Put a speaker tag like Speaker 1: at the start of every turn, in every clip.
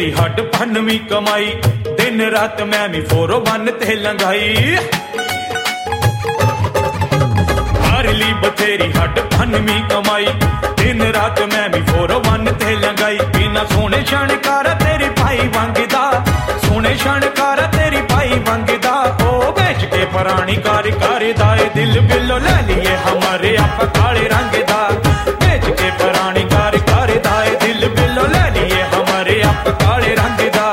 Speaker 1: बथेरी हट फनवी कमाई, दिन रात मैं भी 401 ते लंघाई। कर ली बथेरी हट फनवी कमाई, दिन रात मैं भी 401 ते लंघाई। बिना सोने शणकारा तेरी भाई वंगदा, सोने शणकारा तेरी भाई वंगदा। ओ बेच के पुरानी कार दाए दिल बिलो ले लिए हमारे आप काले रंग दा। बेच के पुरानी कार दाए दिल बिलो ले लिए हमारे आप काले रंग दा।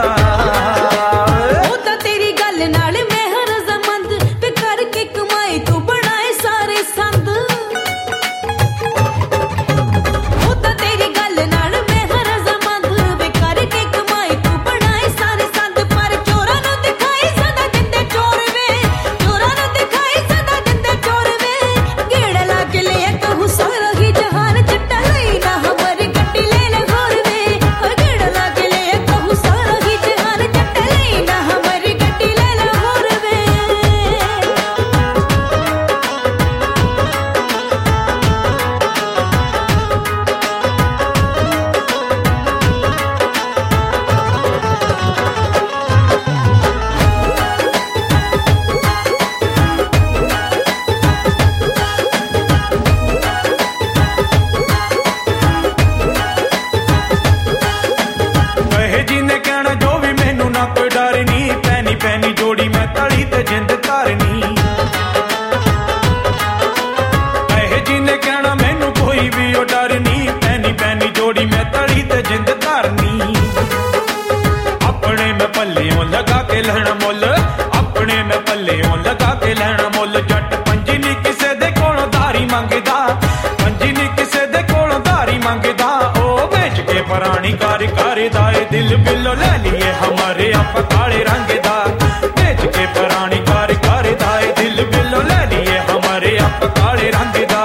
Speaker 1: पैनी जोड़ी मैं तली ते जिंद तारनी, कहे जिन्हें कहना मैनू कोई भी ओ डर नी। पैनी पैनी जोड़ी मैं तली ते जिंद तारनी। अपने में पल्लेओं लगा के लहना मुल, अपने में पल्लेओं लगा के लहना मुल। जट पंजी नी किसे दे कोलों दारी मंगदा, पंजी नी किसे दे कोलों दारी मंगदा। ओ बेच के पुरानी कार दाए दिल बिलो ले लिए हमारे आप काले रंग दा। बेच के पुरानी कार दाए दिल बिलो ले लिए हमारे आप काले रंग दा।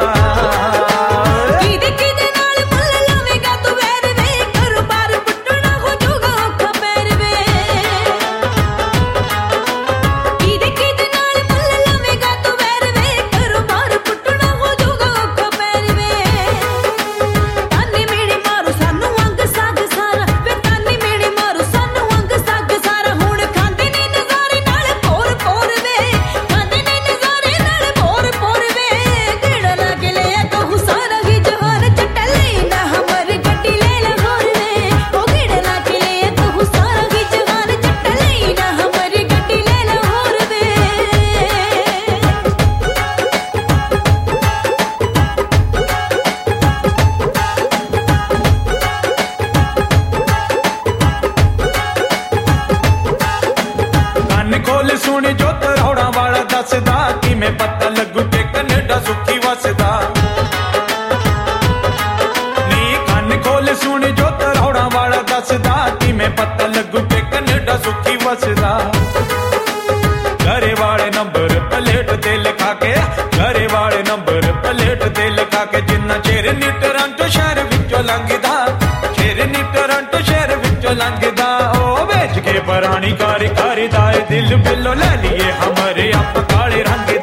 Speaker 1: खोल सुन जो तरौड़ा वाला दसदा, कि मैं पता लगू के कनेडा सुखी वसदा। नी कान खोल सुन जो तरौड़ा वाला दसदा, कि मैं पता लगू के कनेडा सुखी वसदा। घरे वाले नंबर प्लेट ते लिखा के, घरे वाले नंबर प्लेट ते लिखा के। जिन्ना चेर नी टोरंटो शहर विचों लंघदा, चेर नी टोरंटो शहर विचों लंघदा। ओ बेच के पुरानी कार दाए दिल बिलो ले लिए हमारे आप काले रंग